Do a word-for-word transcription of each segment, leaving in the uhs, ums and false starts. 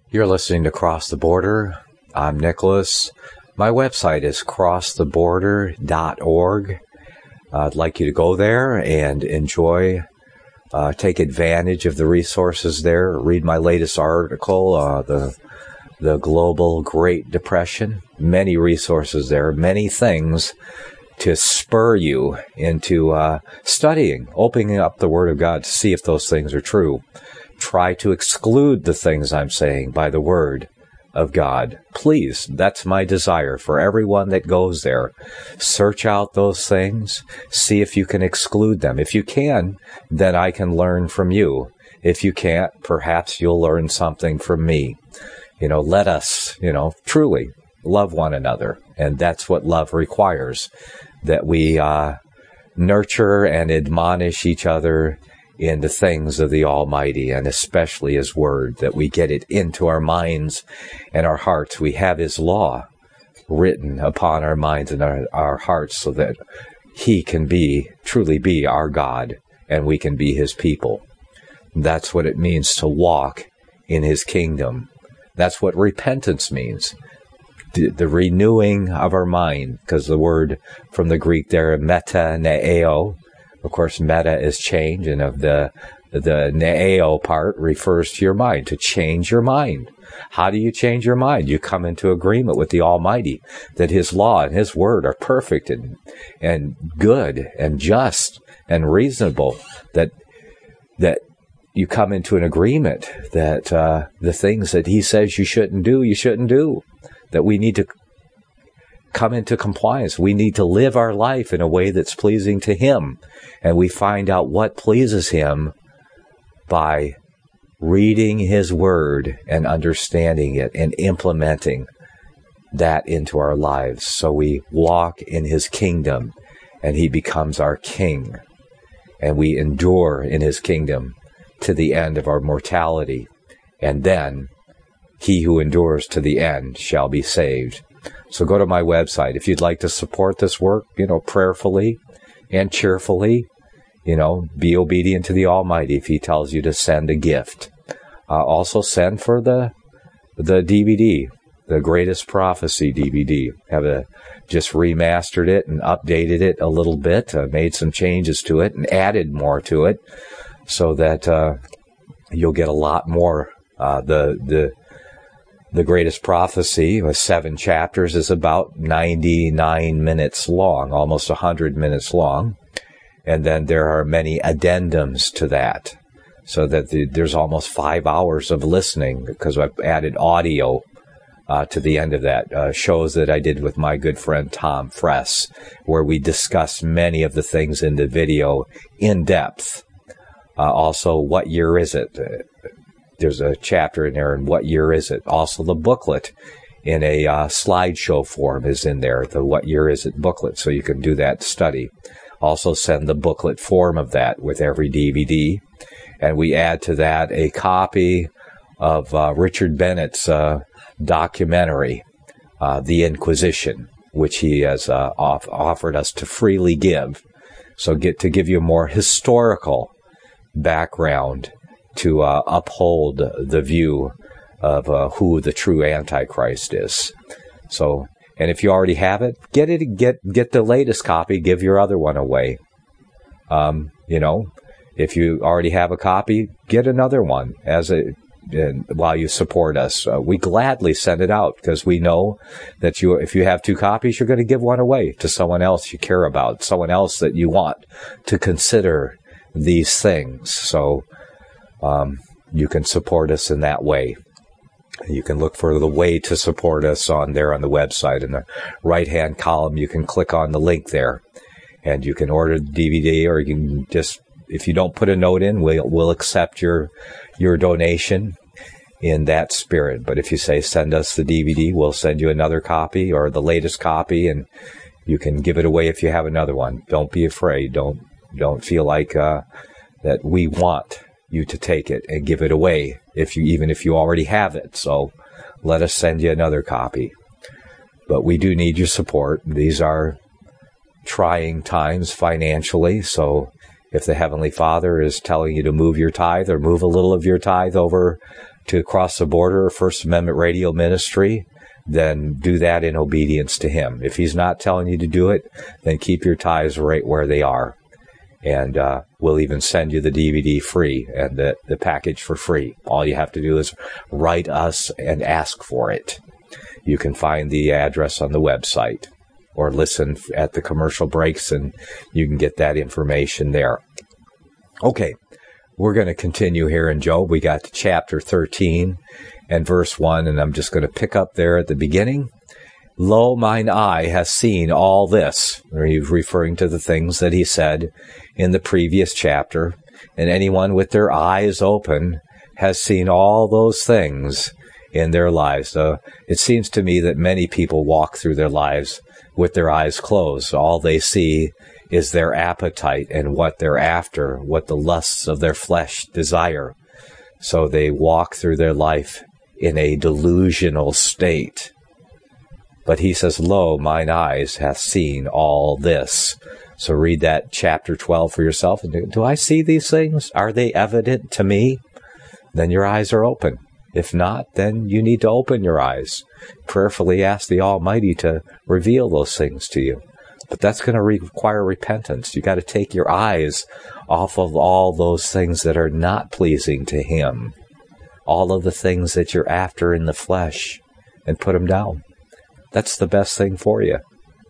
You're listening to Cross the Border. I'm Nicholas. My website is cross the border dot org. I'd like you to go there and enjoy, uh, take advantage of the resources there. Read my latest article, uh, the the Global Great Depression. Many resources there, many things to spur you into uh, studying, opening up the Word of God to see if those things are true. Try to exclude the things I'm saying by the Word of God. Please, that's my desire for everyone that goes there. Search out those things. See if you can exclude them. If you can, then I can learn from you. If you can't, perhaps you'll learn something from me. You know, let us, you know, truly love one another. And that's what love requires, that we uh, nurture and admonish each other in the things of the Almighty, and especially His Word, that we get it into our minds and our hearts. We have His law written upon our minds and our, our hearts so that He can be, truly be our God, and we can be His people. That's what it means to walk in His kingdom. That's what repentance means. The, the renewing of our mind, because the word from the Greek there, metaneo, of course, meta is change, and of the the neo part refers to your mind, to change your mind. How do you change your mind? You come into agreement with the Almighty that His law and His word are perfect and and good and just and reasonable. That that you come into an agreement that uh, the things that He says you shouldn't do, you shouldn't do. That we need to come into compliance. We need to live our life in a way that's pleasing to Him. And we find out what pleases Him by reading His Word and understanding it and implementing that into our lives. So we walk in His kingdom and He becomes our King. And we endure in His kingdom to the end of our mortality. And then he who endures to the end shall be saved. So go to my website. If you'd like to support this work, you know, prayerfully and cheerfully, you know, be obedient to the Almighty if He tells you to send a gift. Uh, also send for the the D V D, the Greatest Prophecy D V D. Have a, just remastered it and updated it a little bit, uh, made some changes to it and added more to it so that uh, you'll get a lot more. Uh, the the The Greatest Prophecy, with seven chapters, is about ninety-nine minutes long, almost one hundred minutes long. And then there are many addendums to that, so that the, there's almost five hours of listening, because I've added audio uh, to the end of that. Uh, shows that I did with my good friend Tom Fress, where we discuss many of the things in the video in depth. Uh, also, what year is it? There's a chapter in there, and what year is it? Also, the booklet in a uh, slideshow form is in there, the what year is it booklet, so you can do that study. Also, send the booklet form of that with every D V D. And we add to that a copy of uh, Richard Bennett's uh, documentary, uh, The Inquisition, which he has uh, off- offered us to freely give. So get to give you a more historical background to uh, uphold the view of uh, who the true Antichrist is. So, and if you already have it, get it, get get the latest copy. Give your other one away. Um, you know, if you already have a copy, get another one as a and while you support us. Uh, we gladly send it out because we know that you, if you have two copies, you're going to give one away to someone else you care about, someone else that you want to consider these things. So. Um, you can support us in that way. You can look for the way to support us on there on the website. In the right-hand column, you can click on the link there, and you can order the D V D, or you can just, if you don't put a note in, we'll, we'll accept your your donation in that spirit. But if you say, send us the D V D, we'll send you another copy or the latest copy, and you can give it away if you have another one. Don't be afraid. Don't don't feel like uh, that we want you to take it and give it away, if you even if you already have it. So let us send you another copy. But we do need your support. These are trying times financially, so if the Heavenly Father is telling you to move your tithe or move a little of your tithe over to Cross the Border or First Amendment Radio Ministry, then do that in obedience to him. If he's not telling you to do it, then keep your tithes right where they are. And uh, we'll even send you the D V D free and the, the package for free. All you have to do is write us and ask for it. You can find the address on the website or listen at the commercial breaks, and you can get that information there. Okay, we're going to continue here in Job. We got to chapter thirteen and verse one, and I'm just going to pick up there at the beginning. Lo, mine eye has seen all this. He's referring to the things that he said in the previous chapter. And anyone with their eyes open has seen all those things in their lives. So it seems to me that many people walk through their lives with their eyes closed. All they see is their appetite and what they're after, what the lusts of their flesh desire. So they walk through their life in a delusional state. But he says, lo, mine eyes hath seen all this. So read that chapter twelve for yourself. Do I see these things? Are they evident to me? Then your eyes are open. If not, then you need to open your eyes. Prayerfully ask the Almighty to reveal those things to you. But that's going to require repentance. You got to take your eyes off of all those things that are not pleasing to him. All of the things that you're after in the flesh, and put them down. That's the best thing for you,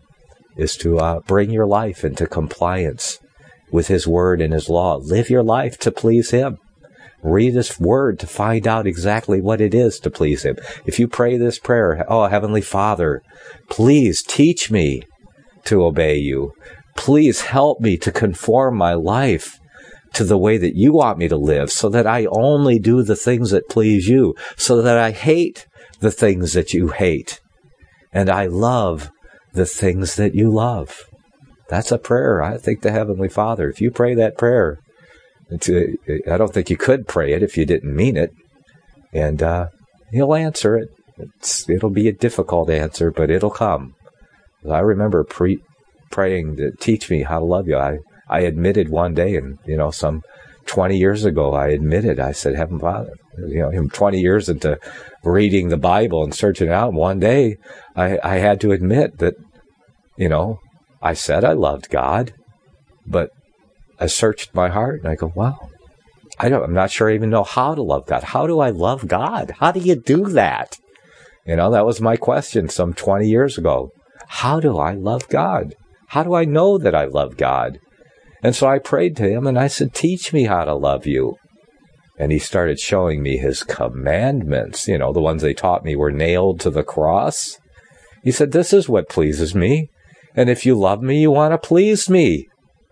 is to uh, bring your life into compliance with his word and his law. Live your life to please him. Read his word to find out exactly what it is to please him. If you pray this prayer, oh, Heavenly Father, please teach me to obey you. Please help me to conform my life to the way that you want me to live, so that I only do the things that please you, so that I hate the things that you hate, and I love the things that you love. That's a prayer, I think, to Heavenly Father. If you pray that prayer, it's a, I don't think you could pray it if you didn't mean it, and uh, he'll answer it. It's, it'll be a difficult answer, but it'll come. I remember pre- praying to teach me how to love you. I, I admitted one day, and you know, some twenty years ago, I admitted, I said, Heavenly Father, you know, him twenty years into reading the Bible and searching it out, one day I, I had to admit that, you know, I said I loved God, but I searched my heart and I go, wow, I don't, I'm not sure I even know how to love God. How do I love God? How do you do that? You know, that was my question some twenty years ago. How do I love God? How do I know that I love God? And so I prayed to him and I said, teach me how to love you. And he started showing me his commandments. You know, the ones they taught me were nailed to the cross. He said, this is what pleases me. And if you love me, you want to please me.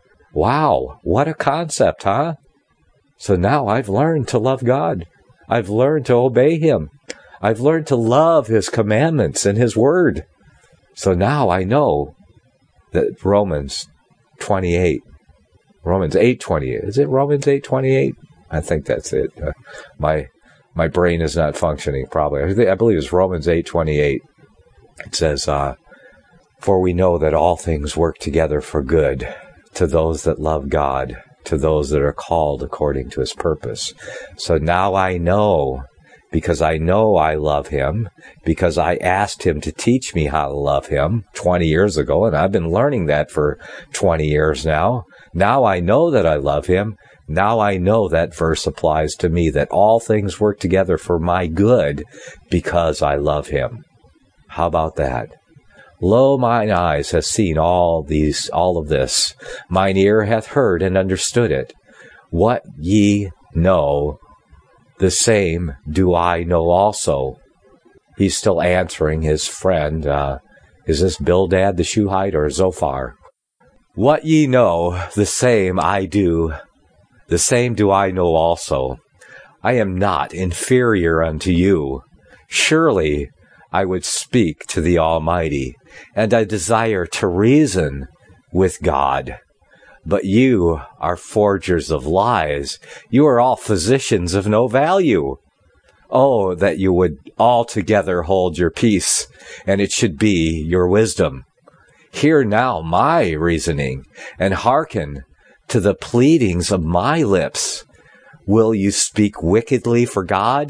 Wow, what a concept, huh? So now I've learned to love God. I've learned to obey him. I've learned to love his commandments and his word. So now I know that Romans twenty-eight, Romans eight twenty-eight, is it Romans eight twenty-eight? I think that's it. Uh, my my brain is not functioning probably. I, think, I believe it's Romans eight twenty-eight. It says, uh, for we know that all things work together for good to those that love God, to those that are called according to his purpose. So now I know, because I know I love him, because I asked him to teach me how to love him twenty years ago, and I've been learning that for twenty years now. Now I know that I love him. Now I know that verse applies to me, that all things work together for my good because I love him. How about that? Lo, mine eyes have seen all these, all of this. Mine ear hath heard and understood it. What ye know, the same do I know also. He's still answering his friend. Uh, is this Bildad the Shuhite or Zophar? What ye know, the same I do. The same do I know also. I am not inferior unto you. Surely I would speak to the Almighty, and I desire to reason with God. But you are forgers of lies. You are all physicians of no value. Oh, that you would altogether hold your peace, and it should be your wisdom. Hear now my reasoning, and hearken to the pleadings of my lips. Will you speak wickedly for God,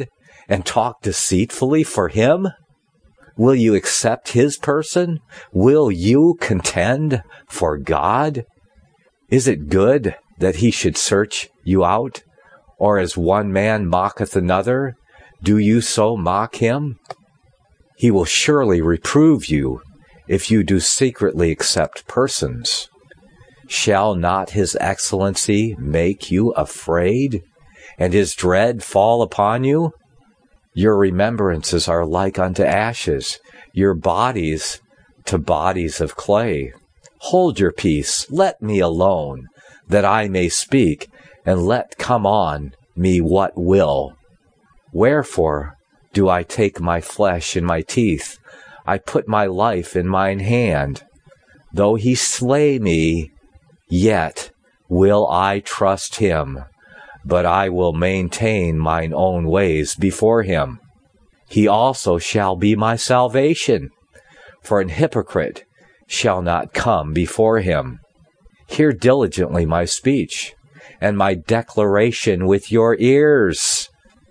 and talk deceitfully for him? Will you accept his person? Will you contend for God? Is it good that he should search you out? Or as one man mocketh another, do you so mock him? He will surely reprove you if you do secretly accept persons. Shall not his excellency make you afraid, and his dread fall upon you? Your remembrances are like unto ashes, your bodies to bodies of clay. Hold your peace, let me alone, that I may speak, and let come on me what will. Wherefore do I take my flesh in my teeth? I put my life in mine hand. Though he slay me, yet will I trust him, but I will maintain mine own ways before him. He also shall be my salvation, for an hypocrite shall not come before him. Hear diligently my speech, and my declaration with your ears.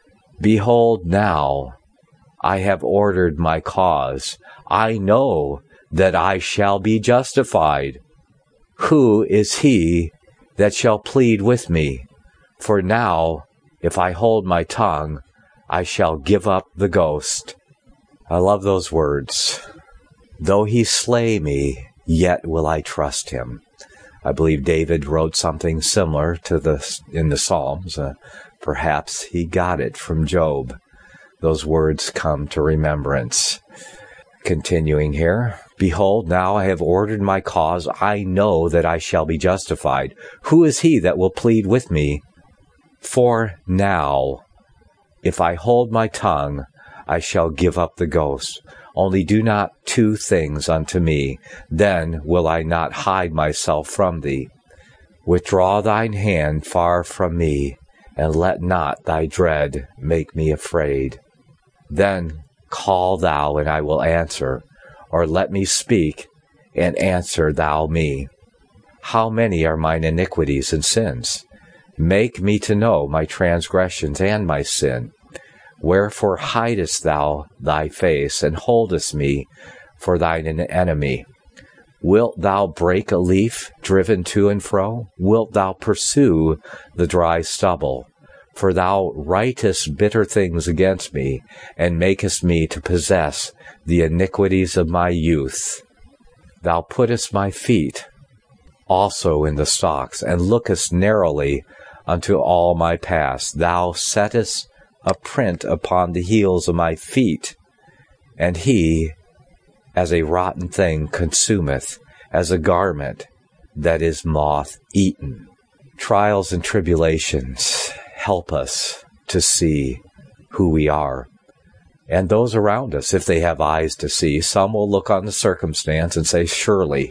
Behold now, I have ordered my cause. I know that I shall be justified. Who is he that shall plead with me? For now, if I hold my tongue, I shall give up the ghost. I love those words. Though he slay me, yet will I trust him. I believe David wrote something similar to this in the Psalms. Uh, perhaps he got it from Job. Those words come to remembrance. Continuing here, behold, now I have ordered my cause. I know that I shall be justified. Who is he that will plead with me? For now, if I hold my tongue, I shall give up the ghost. Only do not two things unto me, then will I not hide myself from thee. Withdraw thine hand far from me, and let not thy dread make me afraid. Then call thou, and I will answer, or let me speak, and answer thou me. How many are mine iniquities and sins? Make me to know my transgressions and my sin. Wherefore hidest thou thy face, and holdest me for thine enemy? Wilt thou break a leaf driven to and fro? Wilt thou pursue the dry stubble? For thou writest bitter things against me, and makest me to possess the iniquities of my youth. Thou puttest my feet also in the stocks, and lookest narrowly unto all my past. Thou settest a print upon the heels of my feet, and he, as a rotten thing, consumeth, as a garment that is moth-eaten. Trials and tribulations help us to see who we are. And those around us, if they have eyes to see, some will look on the circumstance and say, surely,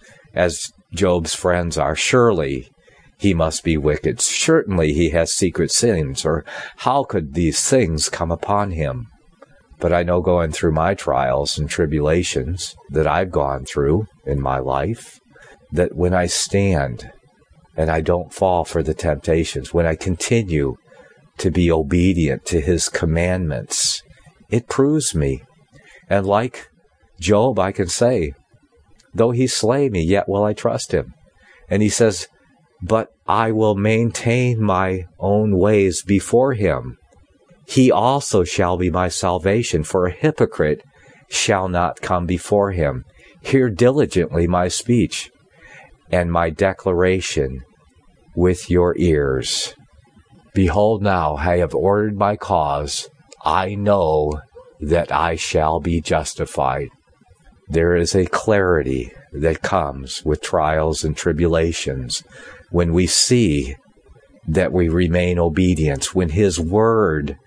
as Job's friends are, surely he must be wicked. Certainly he has secret sins, or how could these things come upon him? But I know, going through my trials and tribulations that I've gone through in my life, that when I stand and I don't fall for the temptations, when I continue to be obedient to his commandments, it proves me. And like Job, I can say, though he slay me, yet will I trust him. And he says, but I will maintain my own ways before him. He also shall be my salvation, for a hypocrite shall not come before him. Hear diligently my speech, and my declaration with your ears. Behold, now I have ordered my cause. I know that I shall be justified. There is a clarity that comes with trials and tribulations when we see that we remain obedient, when his word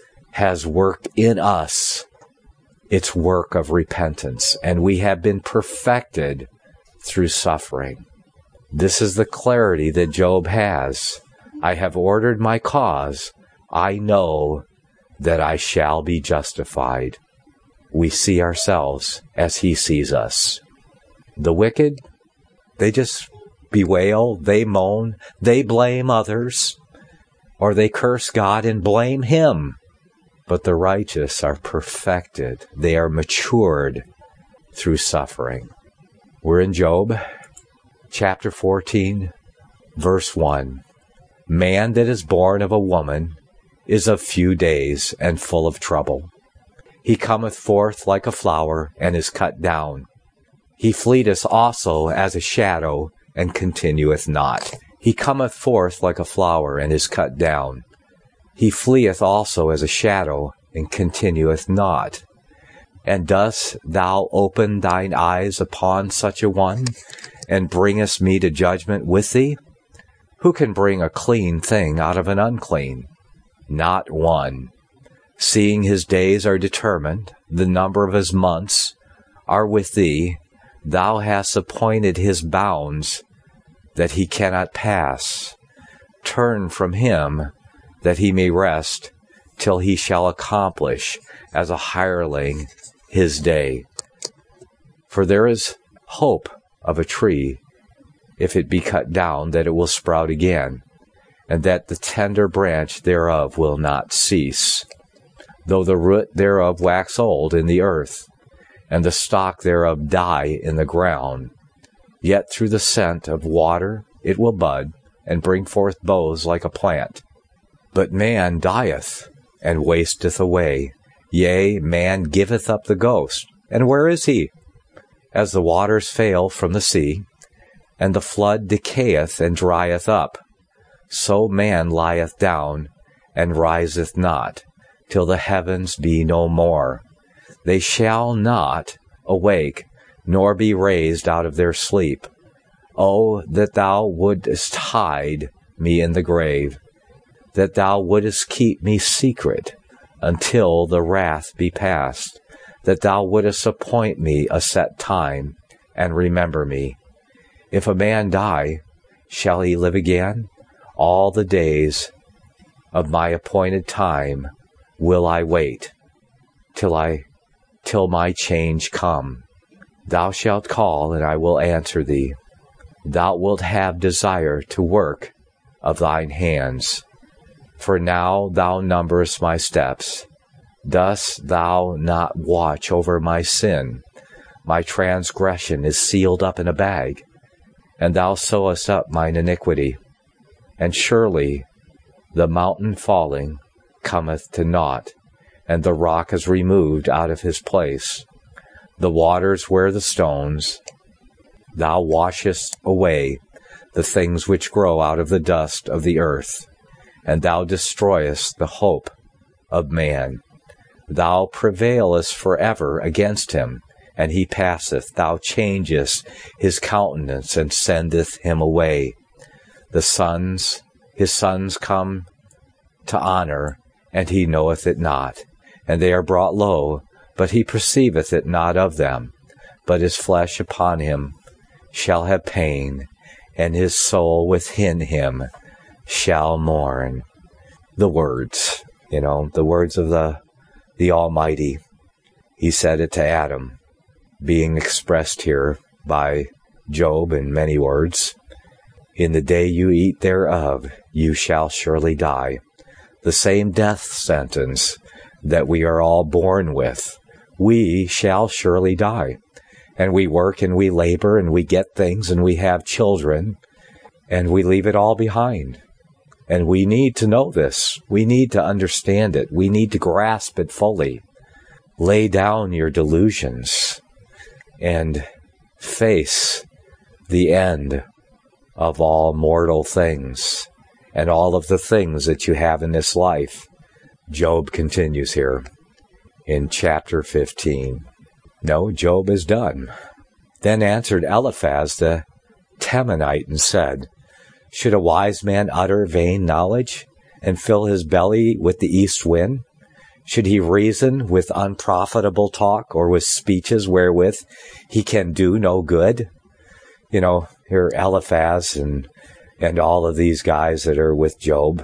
has worked in us its work of repentance, and we have been perfected through suffering. This is the clarity that Job has. I have ordered my cause. I know that I shall be justified. We see ourselves as he sees us. The wicked, they just bewail, they moan, they blame others, or they curse God and blame him. but the righteous are perfected. They are matured through suffering. We're in Job, chapter fourteen, verse one. Man that is born of a woman is of few days and full of trouble. He cometh forth like a flower and is cut down. He fleeteth also as a shadow and continueth not. He cometh forth like a flower and is cut down. He fleeth also as a shadow and continueth not. And dost thou open thine eyes upon such a one, and bringest me to judgment with thee? Who can bring a clean thing out of an unclean? Not one. Seeing his days are determined, the number of his months are with thee, thou hast appointed his bounds, that he cannot pass. Turn from him, that he may rest, till he shall accomplish as a hireling his day. For there is hope of a tree, if it be cut down, that it will sprout again, and that the tender branch thereof will not cease. Though the root thereof wax old in the earth, and the stalk thereof die in the ground, yet through the scent of water it will bud, and bring forth boughs like a plant. But man dieth, and wasteth away. Yea, man giveth up the ghost. And where is he? As the waters fail from the sea, and the flood decayeth and drieth up, so man lieth down, and riseth not, till the heavens be no more. They shall not awake, nor be raised out of their sleep. Oh, that thou wouldest hide me in the grave, that thou wouldest keep me secret until the wrath be past, that thou wouldest appoint me a set time, and remember me. If a man die, shall he live again? All the days of my appointed time will I wait, till I, till my change come. Thou shalt call, and I will answer thee. Thou wilt have desire to work of thine hands. For now thou numberest my steps. Dost thou not watch over my sin? My transgression is sealed up in a bag, and thou sewest up mine iniquity. And surely the mountain falling cometh to naught, and the rock is removed out of his place. The waters wear the stones. Thou washest away the things which grow out of the dust of the earth, and thou destroyest the hope of man. Thou prevailest forever against him, and he passeth. Thou changest his countenance, and sendeth him away. The sons, his sons come to honor, and he knoweth it not. And they are brought low, but he perceiveth it not of them. But his flesh upon him shall have pain, and his soul within him shall mourn. The words, you know, the words of the, the Almighty. He said it to Adam, being expressed here by Job in many words. In the day you eat thereof, you shall surely die. The same death sentence that we are all born with. We shall surely die. And we work and we labor and we get things and we have children and we leave it all behind. And we need to know this. We need to understand it. We need to grasp it fully. Lay down your delusions and face the end of all mortal things and all of the things that you have in this life. Job continues here in chapter fifteen. No, Job is done. Then answered Eliphaz the Temanite and said, Should a wise man utter vain knowledge and fill his belly with the east wind? Should he reason with unprofitable talk or with speeches wherewith he can do no good? You know, here Eliphaz and and all of these guys that are with Job,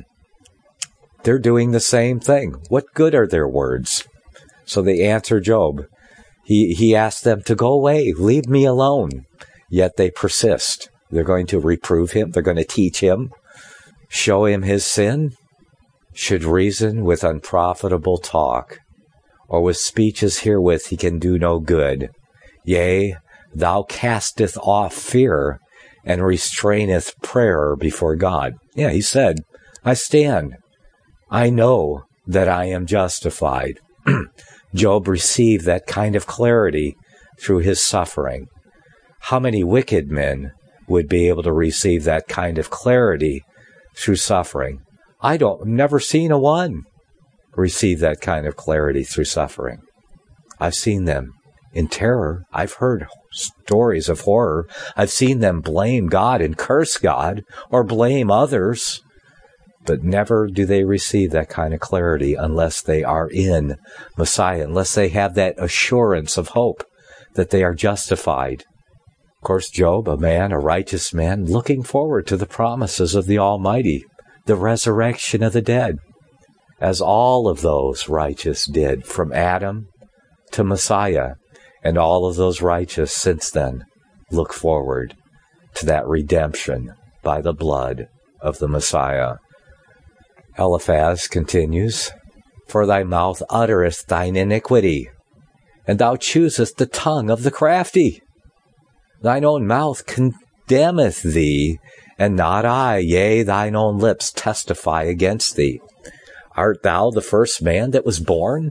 they're doing the same thing. What good are their words? So they answer Job. He he asked them to go away, leave me alone. Yet they persist. They're going to reprove him. They're going to teach him, show him his sin, should reason with unprofitable talk, or with speeches herewith he can do no good. Yea, thou casteth off fear, and restraineth prayer before God. Yeah, he said, I stand. I know that I am justified. Job received that kind of clarity through his suffering. How many wicked men would be able to receive that kind of clarity through suffering? I don't, never seen a one receive that kind of clarity through suffering. I've seen them in terror. I've heard stories of horror. I've seen them blame God and curse God or blame others, but never do they receive that kind of clarity unless they are in Messiah, unless they have that assurance of hope that they are justified. Of course, Job, a man, a righteous man, looking forward to the promises of the Almighty, the resurrection of the dead, as all of those righteous did from Adam to Messiah, and all of those righteous since then look forward to that redemption by the blood of the Messiah. Eliphaz continues, For thy mouth uttereth thine iniquity, and thou choosest the tongue of the crafty. Thine own mouth condemneth thee, and not I. Yea, thine own lips testify against thee. Art thou the first man that was born?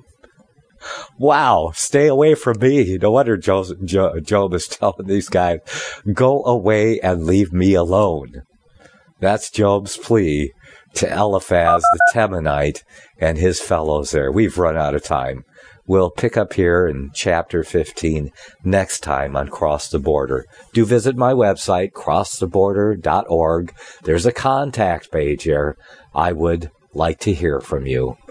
Wow, stay away from me. No wonder Job, Job is telling these guys, go away and leave me alone. That's Job's plea to Eliphaz the Temanite and his fellows there. We've run out of time. We'll pick up here in chapter fifteen next time on Cross the Border. Do visit my website, cross the border dot org. There's a contact page there. I would like to hear from you.